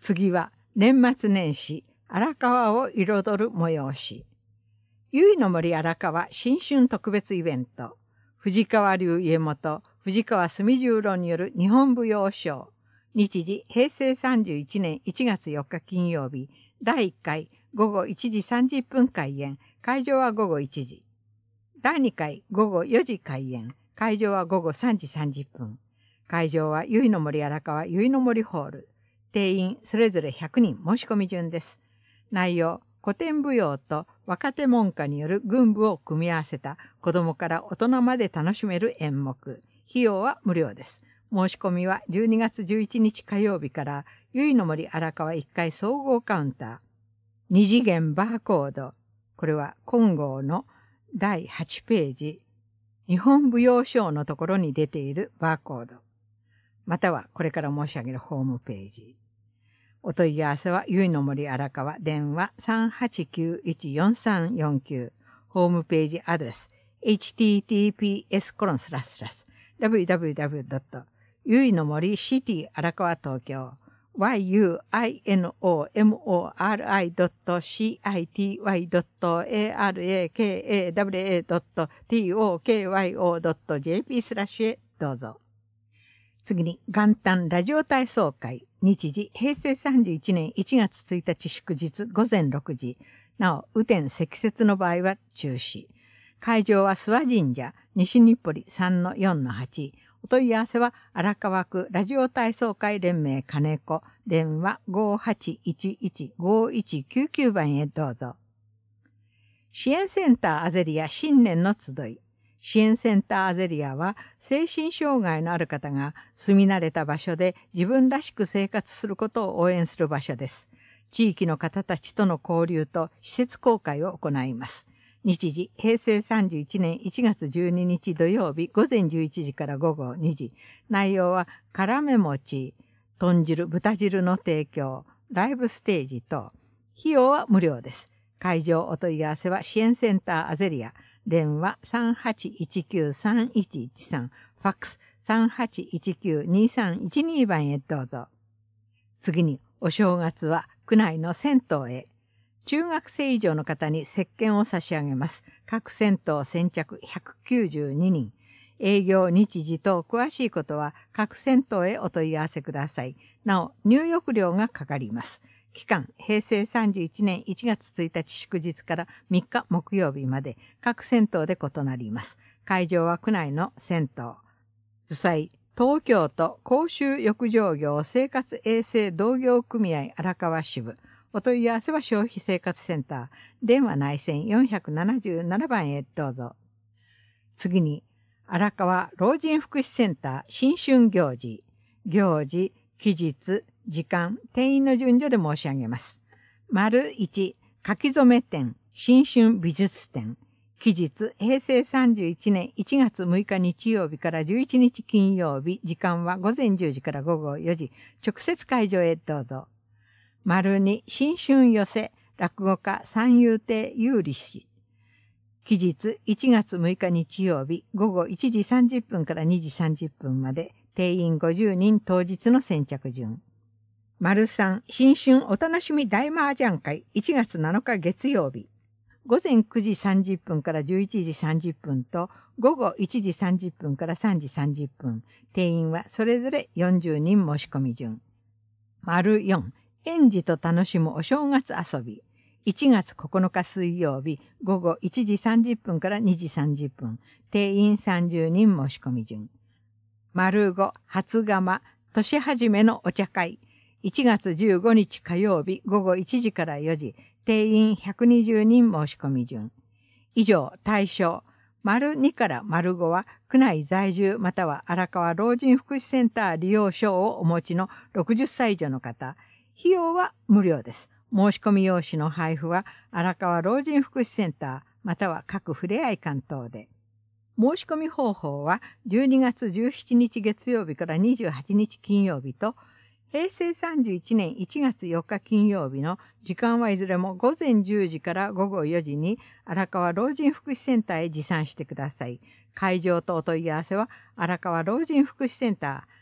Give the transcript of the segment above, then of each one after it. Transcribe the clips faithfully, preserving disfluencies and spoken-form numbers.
次は年末年始、荒川を彩る催し。結の森荒川新春特別イベント。藤川流家元、藤川住十郎による日本舞踊ショー。日時、平成さんじゅういちねんいちがつよっか金曜日。だいいっかい、ごごいちじさんじゅっぷん開演。会場はごごいちじ。だいにかい、ごごよじ開演。会場はごごさんじさんじゅっぷん。会場は結の森荒川結の森ホール。定員それぞれひゃくにん申し込み順です。内容、古典舞踊と若手門下による群舞を組み合わせた子供から大人まで楽しめる演目。費用は無料です。申し込みはじゅうにがつじゅういちにち火曜日から結の森荒川いっかい総合カウンター。二次元バーコード。これは金剛のだいはちページ。日本舞踊ショーのところに出ているバーコード。またはこれから申し上げるホームページ。お問い合わせは結の森荒川電話 さんはちきゅういちよんさんよんきゅう ホームページアドレス エイチティーティーピーエスコロンスラスラス ダブリューダブリューダブリュードット 結の森シティ荒川東京 ワイユーアイエヌオーエムオーアールアイドットシーアイティーワイドットエーアールエーケーエーダブリューエードットティーオーケーワイオードットジェーピースラッシュへどうぞ。次に元旦ラジオ体操会。日時、平成さんじゅういちねんいちがつついたち祝日午前ろくじ。なお、雨天積雪の場合は中止。会場は諏訪神社、西日暮里 さんのよんのはち。お問い合わせは荒川区ラジオ体操会連盟金子。電話 ごはちいちいちごいちきゅうきゅう 番へどうぞ。支援センターアゼリア新年の集い。支援センターアゼリアは精神障害のある方が住み慣れた場所で自分らしく生活することを応援する場所です。地域の方たちとの交流と施設公開を行います。日時、平成さんじゅういちねんいちがつじゅうににち土曜日午前じゅういちじからごごにじ。内容はからめ餅、豚汁、豚汁の提供、ライブステージと、費用は無料です。会場お問い合わせは支援センターアゼリア。電話 さんはちいちきゅうさんいちいちさん、ファックス さんはちいちきゅうにさんいちに 番へどうぞ。次に、お正月は区内の銭湯へ。中学生以上の方に石鹸を差し上げます。各銭湯先着ひゃくきゅうじゅうににん。営業日時等詳しいことは各銭湯へお問い合わせください。なお、入浴料がかかります。期間、平成さんじゅういちねんいちがつついたち祝日からみっか木曜日まで、各銭湯で異なります。会場は区内の銭湯。主催、東京都公衆浴場業生活衛生同業組合荒川支部。お問い合わせは消費生活センター。電話内線よんひゃくななじゅうななばんへどうぞ。次に、荒川老人福祉センター新春行事。行事、期日、時間、定員の順序で申し上げます。丸いち、書き初め展、新春美術展。期日、平成さんじゅういちねんいちがつむいか日曜日からじゅういちにち金曜日、時間はごぜんじゅうじからごごよじ、直接会場へどうぞ。丸に、新春寄せ、落語家三遊亭有利氏。期日、いちがつむいか日曜日、ごごいちじさんじゅっぷんからにじさんじゅっぷんまで、定員ごじゅうにん当日の先着順。丸三、新春お楽しみ大麻雀会いちがつなのか月曜日。午前くじさんじゅっぷんからじゅういちじさんじゅっぷんと午後いちじさんじゅっぷんからさんじさんじゅっぷん。定員はそれぞれよんじゅうにん申し込み順。丸よん、園児と楽しむお正月遊び。いちがつここのか水曜日、午後いちじさんじゅっぷんからにじさんじゅっぷん。定員さんじゅうにん申し込み順。丸ご、初釜、年始めのお茶会。いちがつじゅうごにち火曜日ごごいちじからよじ、定員ひゃくにじゅうにん申し込み順。以上、対象、丸にから丸ごは、区内在住または荒川老人福祉センター利用証をお持ちのろくじゅっさい以上の方。費用は無料です。申し込み用紙の配布は、荒川老人福祉センターまたは各ふれあい館等で。申し込み方法は、じゅうにがつじゅうしちにち月曜日からにじゅうはちにち金曜日と、平成さんじゅういちねんいちがつよっか金曜日の時間はいずれもごぜんじゅうじからごごよじに荒川老人福祉センターへ持参してください。会場とお問い合わせは荒川老人福祉センタ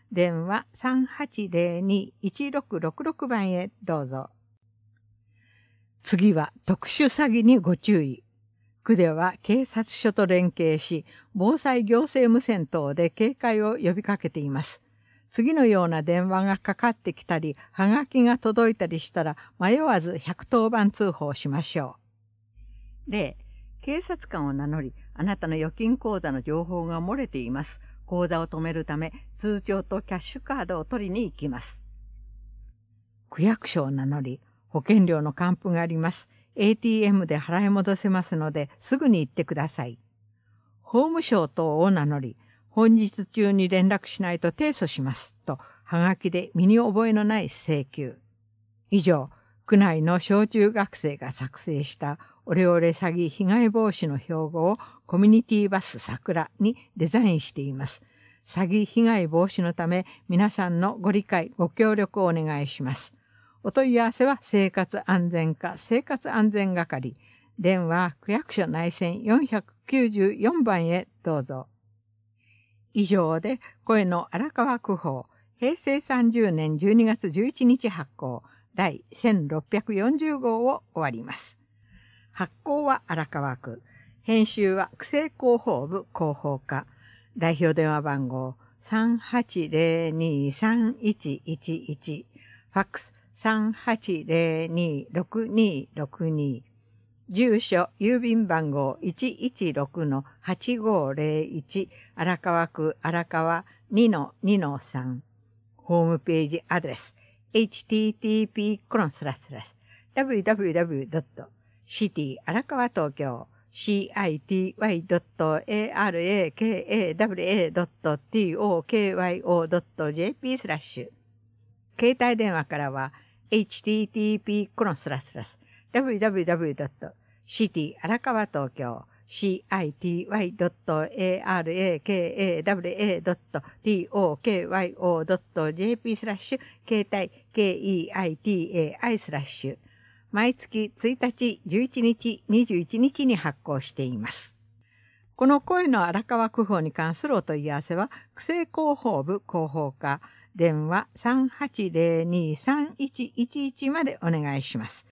電話 さんはちゼロに いちろくろくろく 番へどうぞ。次は特殊詐欺にご注意。区では警察署と連携し、防災行政無線等で警戒を呼びかけています。次のような電話がかかってきたり、はがきが届いたりしたら、迷わずひゃくとおばん通報しましょう。例、警察官を名乗り、あなたの預金口座の情報が漏れています。口座を止めるため、通帳とキャッシュカードを取りに行きます。区役所を名乗り、保険料の還付があります。エーティーエム で払い戻せますので、すぐに行ってください。法務省等を名乗り、本日中に連絡しないと提訴します。と、はがきで身に覚えのない請求。以上、区内の小中学生が作成したオレオレ詐欺被害防止の標語をコミュニティバス桜にデザインしています。詐欺被害防止のため皆さんのご理解、ご協力をお願いします。お問い合わせは生活安全課生活安全係、電話区役所内線よんひゃくきゅうじゅうよんばんへどうぞ。以上で声の荒川区報、へいせいさんじゅうねんじゅうにがつじゅういちにち発行、第せんろっぴゃくよんじゅうごうを終わります。発行は荒川区、編集は区政広報部広報課、代表電話番号 さんはちゼロにさんいちいちいち、ファックス さんはちゼロにろくにろくに、住所、郵便番号 いちいちろくのはちごゼロいち、荒川区荒川 にのにのさん。ホームページアドレス、エイチティーティーピーコロンスラスラス ダブリューダブリューダブリュードットシティ荒川東京 シーアイティーワイドットエーアールエーケーエーダブリューエードットティーオーケーワイオードットジェーピースラッシュ。携帯電話からは、エイチティーティーピーコロンスラスラス ダブリューダブリューダブリュードットシティ荒川東京 シーアイティーワイドットエーアールエーケーエーダブリューエードットティーオーケーワイオードットジェーピースラッシュ携帯 ケーイーアイティーエーアイ スラッシュ。毎月ついたち、じゅういちにち、にじゅういちにちに発行しています。この声の荒川区報に関するお問い合わせは、区政広報部広報課、電話 さんはちゼロにさんいちいちいち までお願いします。